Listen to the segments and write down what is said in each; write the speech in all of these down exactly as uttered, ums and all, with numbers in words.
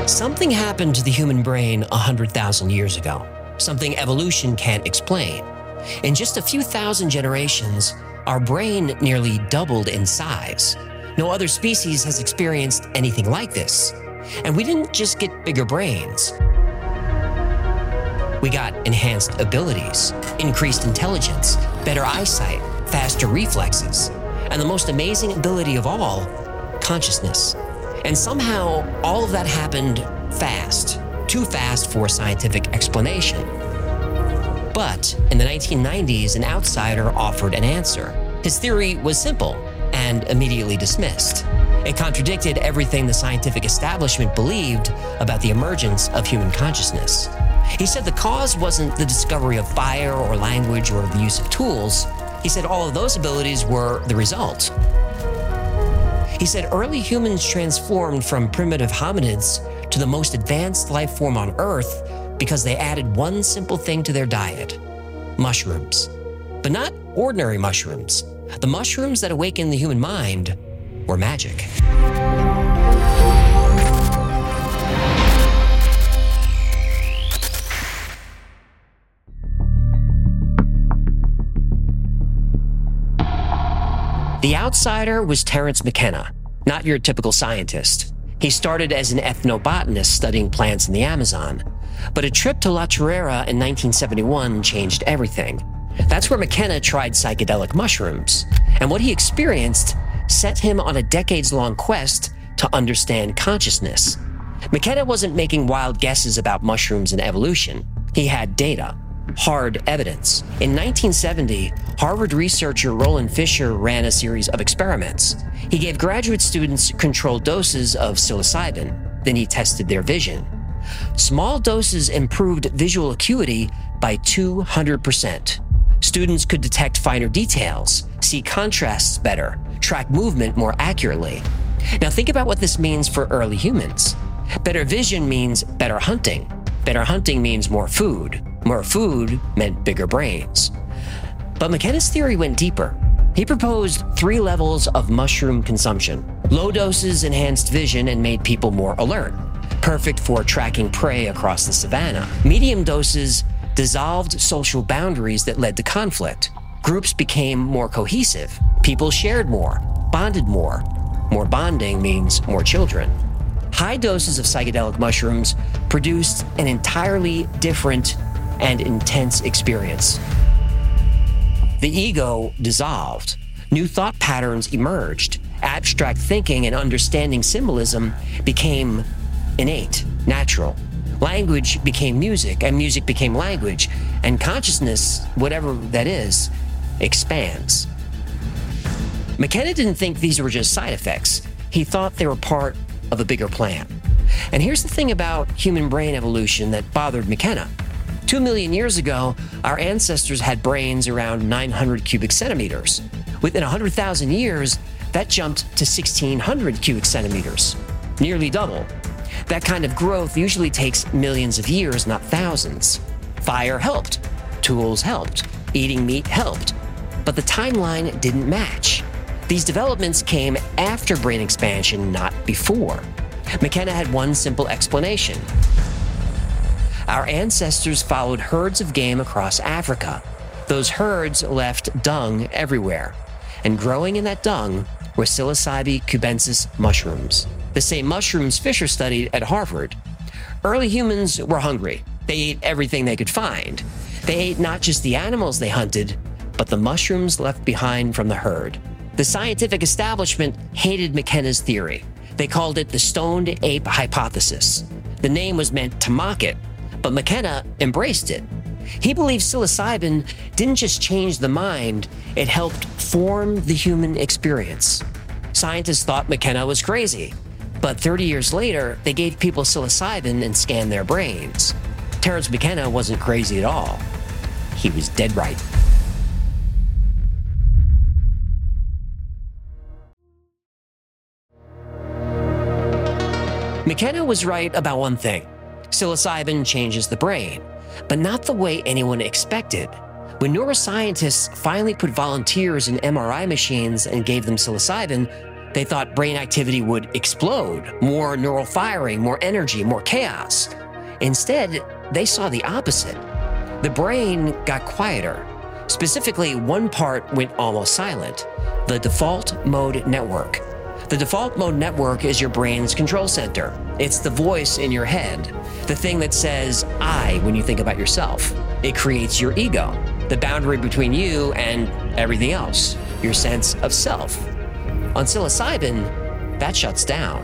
Something happened to the human brain one hundred thousand years ago, something evolution can't explain. In just a few thousand generations, our brain nearly doubled in size. No other species has experienced anything like this. And we didn't just get bigger brains. We got enhanced abilities, increased intelligence, better eyesight, faster reflexes, and the most amazing ability of all, consciousness. And somehow, all of that happened fast, too fast for scientific explanation. But in the nineteen nineties, an outsider offered an answer. His theory was simple and immediately dismissed. It contradicted everything the scientific establishment believed about the emergence of human consciousness. He said the cause wasn't the discovery of fire or language or the use of tools. He said all of those abilities were the result. He said early humans transformed from primitive hominids to the most advanced life form on Earth because they added one simple thing to their diet: mushrooms. But not ordinary mushrooms. The mushrooms that awaken the human mind were magic. The outsider was Terence McKenna, not your typical scientist. He started as an ethnobotanist studying plants in the Amazon, but a trip to La Chorrera in nineteen seventy-one changed everything. That's where McKenna tried psychedelic mushrooms, and what he experienced set him on a decades-long quest to understand consciousness. McKenna wasn't making wild guesses about mushrooms and evolution. He had data. Hard evidence. In nineteen seventy, Harvard researcher Roland Fisher ran a series of experiments. He gave graduate students controlled doses of psilocybin. Then he tested their vision. Small doses improved visual acuity by two hundred percent. Students could detect finer details, see contrasts better, track movement more accurately. Now think about what this means for early humans. Better vision means better hunting. Better hunting means more food. More food meant bigger brains. But McKenna's theory went deeper. He proposed three levels of mushroom consumption. Low doses enhanced vision and made people more alert, perfect for tracking prey across the savannah. Medium doses dissolved social boundaries that led to conflict. Groups became more cohesive. People shared more, bonded more. More bonding means more children. High doses of psychedelic mushrooms produced an entirely different and intense experience. The ego dissolved. New thought patterns emerged. Abstract thinking and understanding symbolism became innate, natural. Language became music, and music became language, and consciousness, whatever that is, expands. McKenna didn't think these were just side effects. He thought they were part of a bigger plan. And here's the thing about human brain evolution that bothered McKenna. Two million years ago, our ancestors had brains around nine hundred cubic centimeters. Within one hundred thousand years, that jumped to sixteen hundred cubic centimeters, nearly double. That kind of growth usually takes millions of years, not thousands. Fire helped. Tools helped. Eating meat helped. But the timeline didn't match. These developments came after brain expansion, not before. McKenna had one simple explanation. Our ancestors followed herds of game across Africa. Those herds left dung everywhere. And growing in that dung were psilocybe cubensis mushrooms, the same mushrooms Fisher studied at Harvard. Early humans were hungry. They ate everything they could find. They ate not just the animals they hunted, but the mushrooms left behind from the herd. The scientific establishment hated McKenna's theory. They called it the stoned ape hypothesis. The name was meant to mock it, but McKenna embraced it. He believed psilocybin didn't just change the mind, it helped form the human experience. Scientists thought McKenna was crazy, but thirty years later, they gave people psilocybin and scanned their brains. Terence McKenna wasn't crazy at all. He was dead right. McKenna was right about one thing. Psilocybin changes the brain, but not the way anyone expected. When neuroscientists finally put volunteers in M R I machines and gave them psilocybin, They thought brain activity would explode, more neural firing, more energy, more chaos. Instead, they saw the opposite. The brain got quieter. Specifically, one part went almost silent, the default mode network. The default mode network is your brain's control center. It's the voice in your head, the thing that says I when you think about yourself. It creates your ego, the boundary between you and everything else, your sense of self. On psilocybin, that shuts down.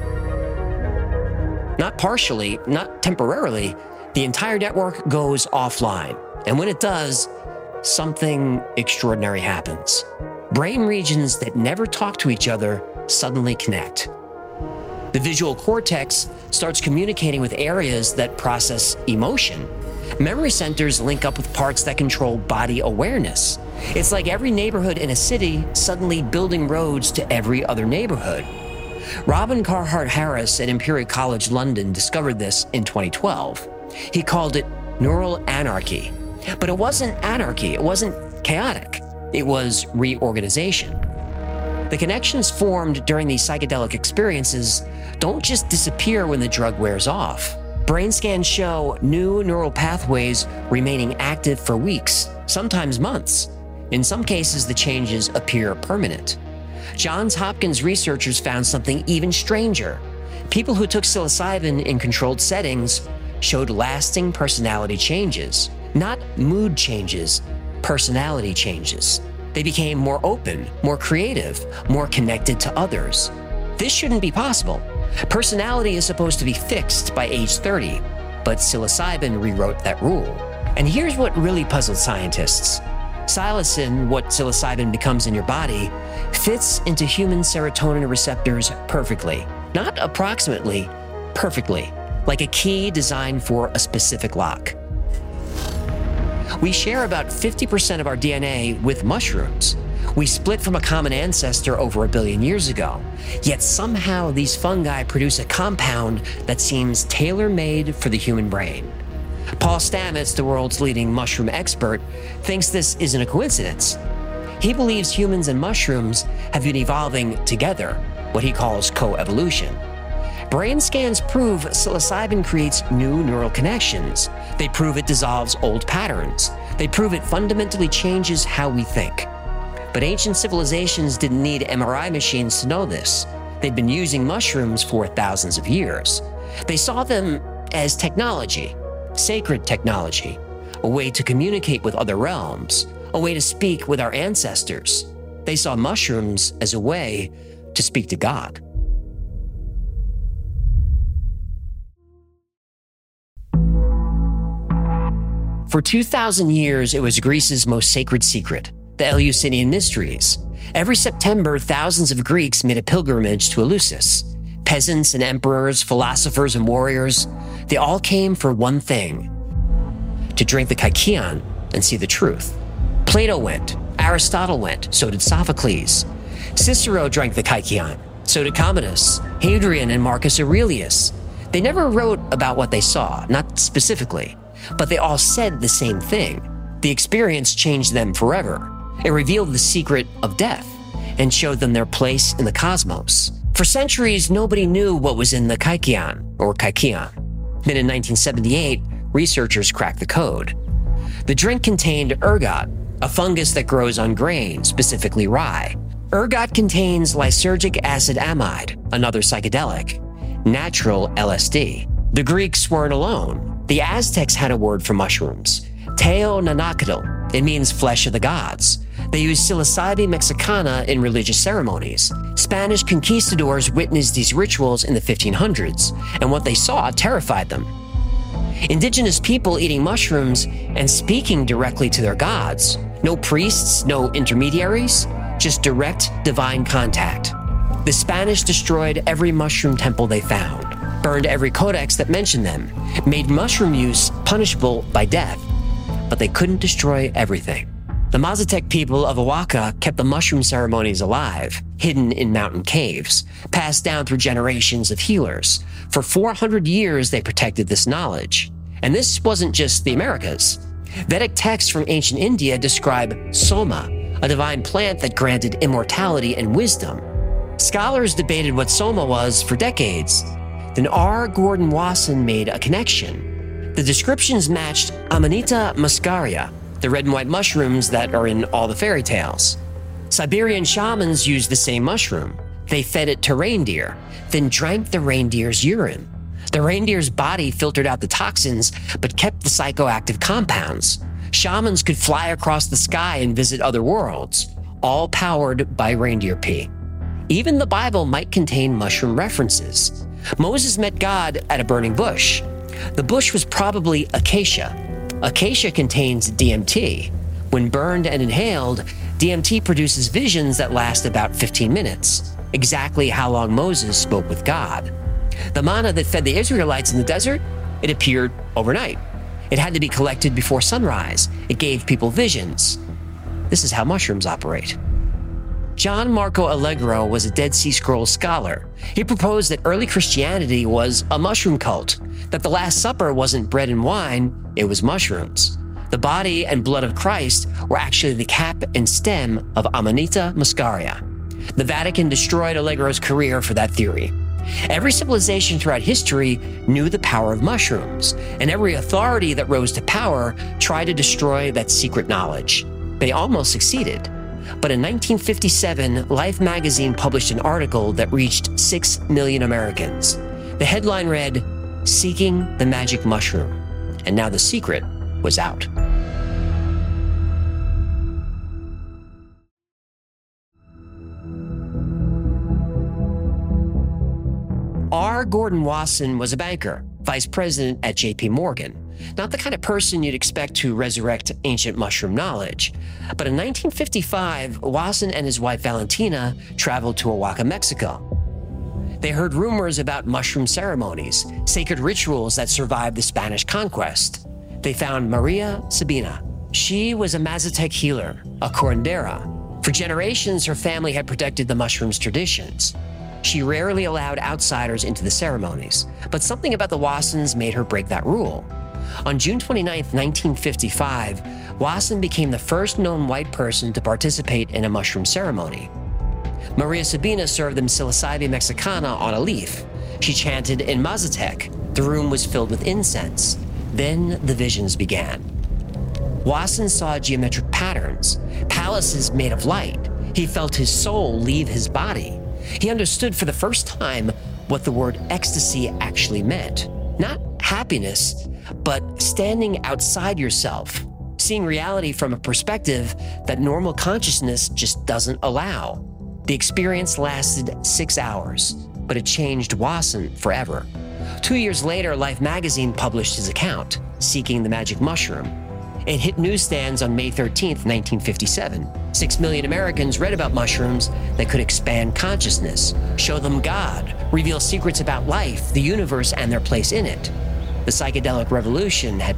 Not partially, not temporarily, the entire network goes offline. And when it does, something extraordinary happens. Brain regions that never talk to each other suddenly connect. The visual cortex starts communicating with areas that process emotion. Memory centers link up with parts that control body awareness. It's like every neighborhood in a city suddenly building roads to every other neighborhood. Robin Carhart Harris at Imperial College London discovered this in twenty twelve. He called it neural anarchy. But it wasn't anarchy, it wasn't chaotic. It was reorganization. The connections formed during these psychedelic experiences don't just disappear when the drug wears off. Brain scans show new neural pathways remaining active for weeks, sometimes months. In some cases, the changes appear permanent. Johns Hopkins researchers found something even stranger. People who took psilocybin in controlled settings showed lasting personality changes. Not mood changes, personality changes. They became more open, more creative, more connected to others. This shouldn't be possible. Personality is supposed to be fixed by age thirty, but psilocybin rewrote that rule. And here's what really puzzled scientists. Psilocin, what psilocybin becomes in your body, fits into human serotonin receptors perfectly. Not approximately, perfectly, like a key designed for a specific lock. We share about fifty percent of our D N A with mushrooms. We split from a common ancestor over a billion years ago. Yet somehow these fungi produce a compound that seems tailor-made for the human brain. Paul Stamets, the world's leading mushroom expert, thinks this isn't a coincidence. He believes humans and mushrooms have been evolving together, what he calls co-evolution. Brain scans prove psilocybin creates new neural connections. They prove it dissolves old patterns. They prove it fundamentally changes how we think. But ancient civilizations didn't need M R I machines to know this. They'd been using mushrooms for thousands of years. They saw them as technology, sacred technology, a way to communicate with other realms, a way to speak with our ancestors. They saw mushrooms as a way to speak to God. For two thousand years, it was Greece's most sacred secret, the Eleusinian Mysteries. Every September, thousands of Greeks made a pilgrimage to Eleusis. Peasants and emperors, philosophers and warriors, they all came for one thing: to drink the kykeon and see the truth. Plato went, Aristotle went, so did Sophocles. Cicero drank the kykeon, so did Commodus, Hadrian, and Marcus Aurelius. They never wrote about what they saw, not specifically, but they all said the same thing. The experience changed them forever. It revealed the secret of death and showed them their place in the cosmos. For centuries, nobody knew what was in the kykeon, or kykeon. Then in nineteen seventy-eight, researchers cracked the code. The drink contained ergot, a fungus that grows on grain, specifically rye. Ergot contains lysergic acid amide, another psychedelic, natural L S D. The Greeks weren't alone. The Aztecs had a word for mushrooms, Teonanacatl. It means flesh of the gods. They used psilocybin mexicana in religious ceremonies. Spanish conquistadors witnessed these rituals in the fifteen hundreds, and what they saw terrified them. Indigenous people eating mushrooms and speaking directly to their gods. No priests, no intermediaries, just direct divine contact. The Spanish destroyed every mushroom temple they found, burned every codex that mentioned them, made mushroom use punishable by death, but they couldn't destroy everything. The Mazatec people of Oaxaca kept the mushroom ceremonies alive, hidden in mountain caves, passed down through generations of healers. For four hundred years, they protected this knowledge. And this wasn't just the Americas. Vedic texts from ancient India describe soma, a divine plant that granted immortality and wisdom. Scholars debated what soma was for decades. Then R. Gordon Wasson made a connection. The descriptions matched Amanita muscaria, the red and white mushrooms that are in all the fairy tales. Siberian shamans used the same mushroom. They fed it to reindeer, then drank the reindeer's urine. The reindeer's body filtered out the toxins, but kept the psychoactive compounds. Shamans could fly across the sky and visit other worlds, all powered by reindeer pee. Even the Bible might contain mushroom references. Moses met God at a burning bush. The bush was probably acacia. Acacia contains D M T. When burned and inhaled, D M T produces visions that last about fifteen minutes, exactly how long Moses spoke with God. The manna that fed the Israelites in the desert, it appeared overnight. It had to be collected before sunrise. It gave people visions. This is how mushrooms operate. John Marco Allegro was a Dead Sea Scrolls scholar. He proposed that early Christianity was a mushroom cult, that the Last Supper wasn't bread and wine, it was mushrooms. The body and blood of Christ were actually the cap and stem of Amanita muscaria. The Vatican destroyed Allegro's career for that theory. Every civilization throughout history knew the power of mushrooms, and every authority that rose to power tried to destroy that secret knowledge. They almost succeeded. But in nineteen fifty-seven, Life magazine published an article that reached six million Americans. The headline read, "Seeking the Magic Mushroom." And now the secret was out. R. Gordon Wasson was a banker, vice president at J P Morgan. Not the kind of person you'd expect to resurrect ancient mushroom knowledge. But in nineteen fifty-five, Wasson and his wife Valentina traveled to Oaxaca, Mexico. They heard rumors about mushroom ceremonies, sacred rituals that survived the Spanish conquest. They found Maria Sabina. She was a Mazatec healer, a curandera. For generations, her family had protected the mushroom's traditions. She rarely allowed outsiders into the ceremonies, but something about the Wassons made her break that rule. On June twenty-ninth, nineteen fifty-five, Wasson became the first known white person to participate in a mushroom ceremony. Maria Sabina served them psilocybin mexicana on a leaf. She chanted in Mazatec. The room was filled with incense. Then the visions began. Wasson saw geometric patterns, palaces made of light. He felt his soul leave his body. He understood for the first time what the word ecstasy actually meant. Not happiness, but standing outside yourself, seeing reality from a perspective that normal consciousness just doesn't allow. The experience lasted six hours, but it changed Wasson forever. Two years later, Life magazine published his account, Seeking the Magic Mushroom. It hit newsstands on May thirteenth, nineteen fifty-seven. Six million Americans read about mushrooms that could expand consciousness, show them God, reveal secrets about life, the universe, and their place in it. The psychedelic revolution had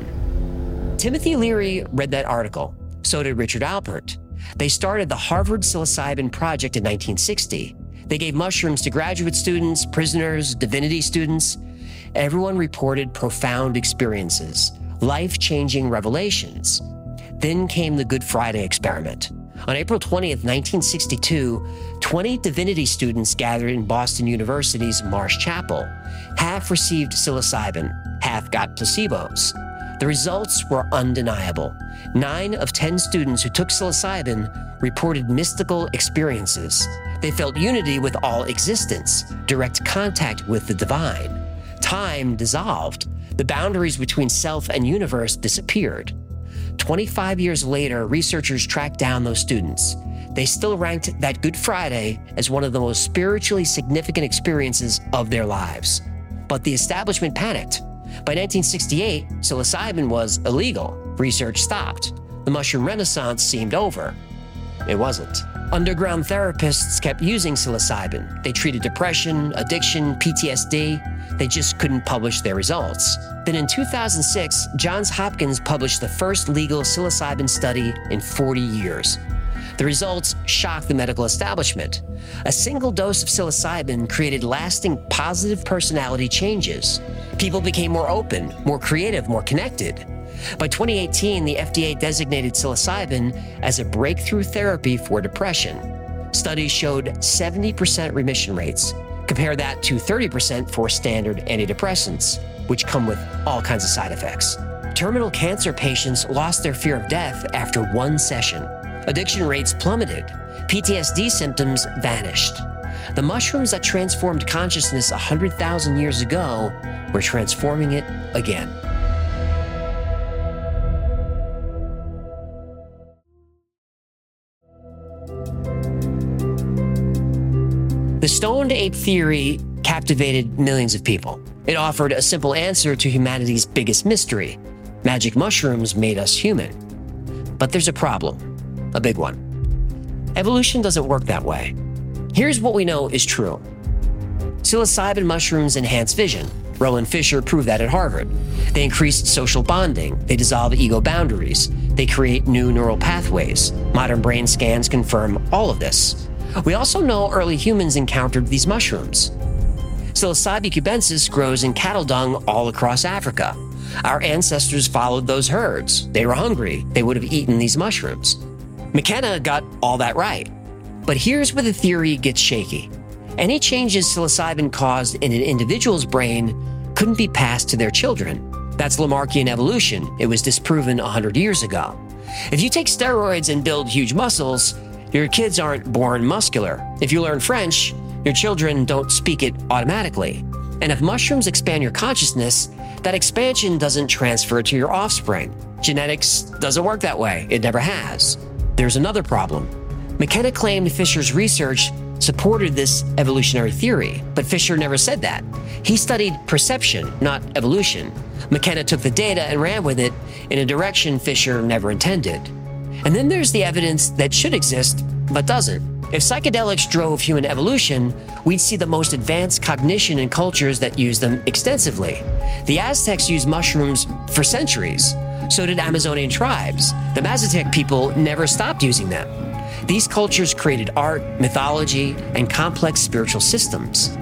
begun. Timothy Leary read that article. So did Richard Alpert. They started the Harvard Psilocybin Project in nineteen sixty. They gave mushrooms to graduate students, prisoners, divinity students. Everyone reported profound experiences, life-changing revelations. Then came the Good Friday experiment. On April twentieth, nineteen sixty-two, twenty divinity students gathered in Boston University's Marsh Chapel. Half received psilocybin, half got placebos. The results were undeniable. Nine of ten students who took psilocybin reported mystical experiences. They felt unity with all existence, direct contact with the divine. Time dissolved. The boundaries between self and universe disappeared. twenty-five years later, researchers tracked down those students. They still ranked that Good Friday as one of the most spiritually significant experiences of their lives. But the establishment panicked. By nineteen sixty-eight, psilocybin was illegal. Research stopped. The mushroom renaissance seemed over. It wasn't. Underground therapists kept using psilocybin. They treated depression, addiction, P T S D. They just couldn't publish their results. Then in two thousand six, Johns Hopkins published the first legal psilocybin study in forty years. The results shocked the medical establishment. A single dose of psilocybin created lasting positive personality changes. People became more open, more creative, more connected. By twenty eighteen, the F D A designated psilocybin as a breakthrough therapy for depression. Studies showed seventy percent remission rates. Compare that to thirty percent for standard antidepressants, which come with all kinds of side effects. Terminal cancer patients lost their fear of death after one session. Addiction rates plummeted. P T S D symptoms vanished. The mushrooms that transformed consciousness one hundred thousand years ago were transforming it again. The stoned ape theory captivated millions of people. It offered a simple answer to humanity's biggest mystery. Magic mushrooms made us human. But there's a problem, a big one. Evolution doesn't work that way. Here's what we know is true. Psilocybin mushrooms enhance vision. Roland Fisher proved that at Harvard. They increase social bonding. They dissolve ego boundaries. They create new neural pathways. Modern brain scans confirm all of this. We also know early humans encountered these mushrooms. Psilocybe cubensis grows in cattle dung all across Africa. Our ancestors followed those herds. They were hungry. They would have eaten these mushrooms. McKenna got all that right. But here's where the theory gets shaky. Any changes psilocybin caused in an individual's brain couldn't be passed to their children. That's Lamarckian evolution. It was disproven one hundred years ago. If you take steroids and build huge muscles, your kids aren't born muscular. If you learn French, your children don't speak it automatically. And if mushrooms expand your consciousness, that expansion doesn't transfer to your offspring. Genetics doesn't work that way. It never has. There's another problem. McKenna claimed Fisher's research supported this evolutionary theory, but Fisher never said that. He studied perception, not evolution. McKenna took the data and ran with it in a direction Fisher never intended. And then there's the evidence that should exist, but doesn't. If psychedelics drove human evolution, we'd see the most advanced cognition in cultures that use them extensively. The Aztecs used mushrooms for centuries. So did Amazonian tribes. The Mazatec people never stopped using them. These cultures created art, mythology, and complex spiritual systems.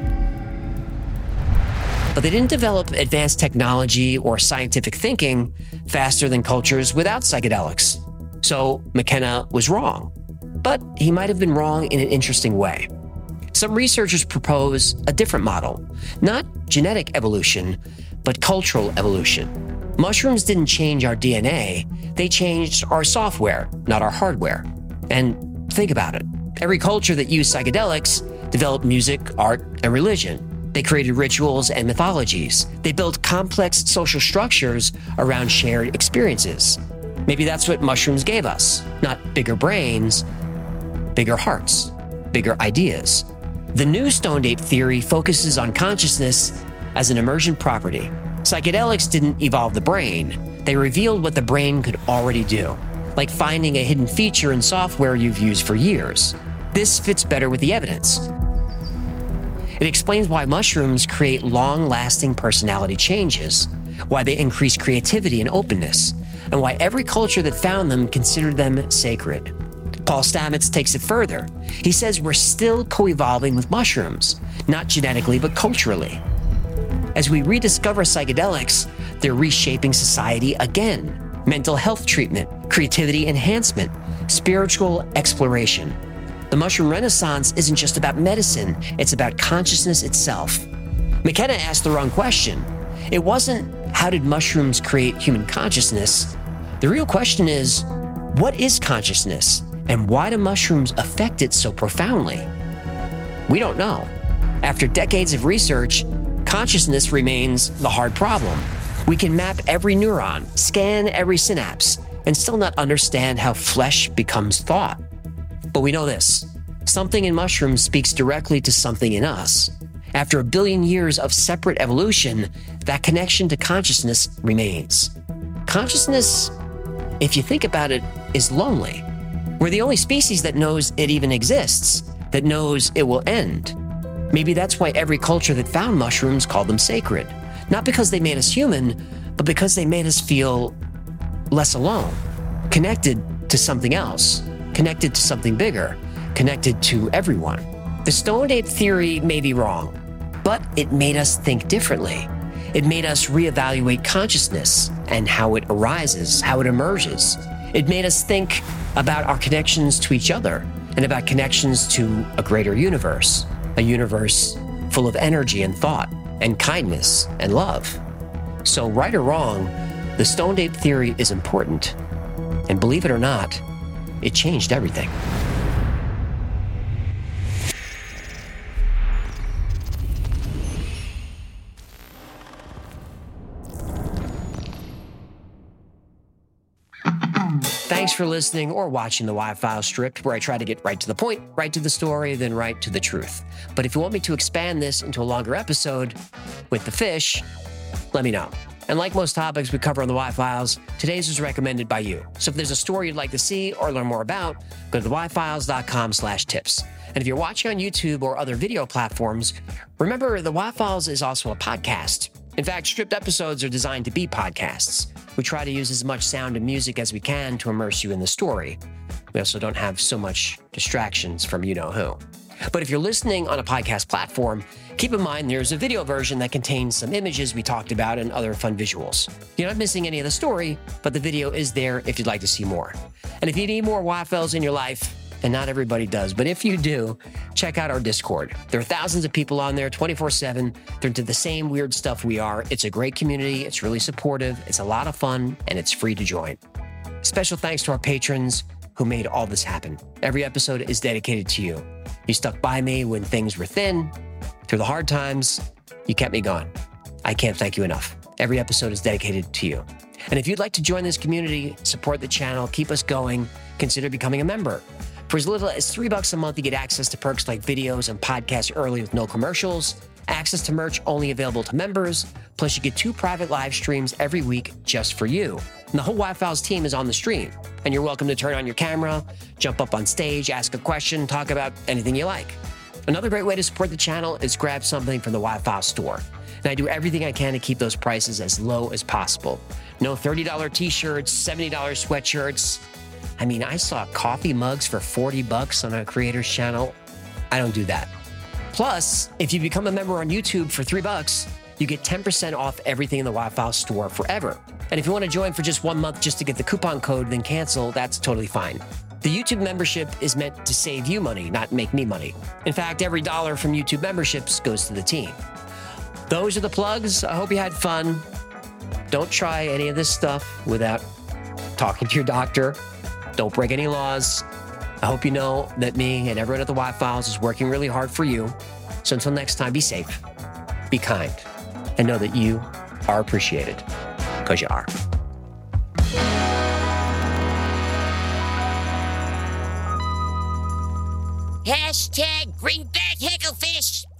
But they didn't develop advanced technology or scientific thinking faster than cultures without psychedelics. So McKenna was wrong. But he might have been wrong in an interesting way. Some researchers propose a different model, not genetic evolution, but cultural evolution. Mushrooms didn't change our D N A, they changed our software, not our hardware. And think about it. Every culture that used psychedelics developed music, art, and religion. They created rituals and mythologies. They built complex social structures around shared experiences. Maybe that's what mushrooms gave us, not bigger brains, bigger hearts, bigger ideas. The new stoned ape theory focuses on consciousness as an emergent property. Psychedelics didn't evolve the brain. They revealed what the brain could already do, like finding a hidden feature in software you've used for years. This fits better with the evidence. It explains why mushrooms create long-lasting personality changes, why they increase creativity and openness, and why every culture that found them considered them sacred. Paul Stamets takes it further. He says we're still co-evolving with mushrooms, not genetically, but culturally. As we rediscover psychedelics, they're reshaping society again. Mental health treatment, creativity enhancement, spiritual exploration. The mushroom renaissance isn't just about medicine, it's about consciousness itself. McKenna asked the wrong question. It wasn't, how did mushrooms create human consciousness? The real question is, what is consciousness? And why do mushrooms affect it so profoundly? We don't know. After decades of research, consciousness remains the hard problem. We can map every neuron, scan every synapse, and still not understand how flesh becomes thought. But we know this. Something in mushrooms speaks directly to something in us. After a billion years of separate evolution, that connection to consciousness remains. Consciousness, if you think about it, is lonely. We're the only species that knows it even exists, that knows it will end. Maybe that's why every culture that found mushrooms called them sacred. Not because they made us human, but because they made us feel less alone, connected to something else, connected to something bigger, connected to everyone. The stoned ape theory may be wrong, but it made us think differently. It made us reevaluate consciousness and how it arises, how it emerges. It made us think about our connections to each other, and about connections to a greater universe, a universe full of energy and thought and kindness and love. So right or wrong, the Stoned Ape Theory is important. And believe it or not, it changed everything. Thanks for listening or watching the Y-Files Stripped, where I try to get right to the point, right to the story, then right to the truth. But if you want me to expand this into a longer episode with the fish, let me know. And like most topics we cover on the Y-Files, today's was recommended by you. So if there's a story you'd like to see or learn more about, go to the y files dot com slash tips. And if you're watching on YouTube or other video platforms, remember the Y-Files is also a podcast. In fact, Stripped episodes are designed to be podcasts. We try to use as much sound and music as we can to immerse you in the story. We also don't have so much distractions from you-know-who. But if you're listening on a podcast platform, keep in mind there's a video version that contains some images we talked about and other fun visuals. You're not missing any of the story, but the video is there if you'd like to see more. And if you need more Y-Files in your life, and not everybody does, but if you do, check out our Discord. There are thousands of people on there twenty-four seven. They're into the same weird stuff we are. It's a great community. It's really supportive. It's a lot of fun, and it's free to join. Special thanks to our patrons who made all this happen. Every episode is dedicated to you. You stuck by me when things were thin. Through the hard times, you kept me going. I can't thank you enough. Every episode is dedicated to you. And if you'd like to join this community, support the channel, keep us going, consider becoming a member. For as little as three bucks a month, you get access to perks like videos and podcasts early with no commercials, access to merch only available to members, plus you get two private live streams every week just for you. And the whole Y-Files team is on the stream, and you're welcome to turn on your camera, jump up on stage, ask a question, talk about anything you like. Another great way to support the channel is grab something from the Y-Files store. And I do everything I can to keep those prices as low as possible. No thirty dollar t-shirts, seventy dollar sweatshirts. I mean, I saw coffee mugs for forty bucks on a creator's channel. I don't do that. Plus, if you become a member on YouTube for three bucks, you get ten percent off everything in the Y-Files store forever. And if you want to join for just one month just to get the coupon code, then cancel, that's totally fine. The YouTube membership is meant to save you money, not make me money. In fact, every dollar from YouTube memberships goes to the team. Those are the plugs. I hope you had fun. Don't try any of this stuff without talking to your doctor. Don't break any laws. I hope you know that me and everyone at the Y-Files is working really hard for you. So until next time, be safe, be kind, and know that you are appreciated, because you are. Hashtag bring back Hecklefish.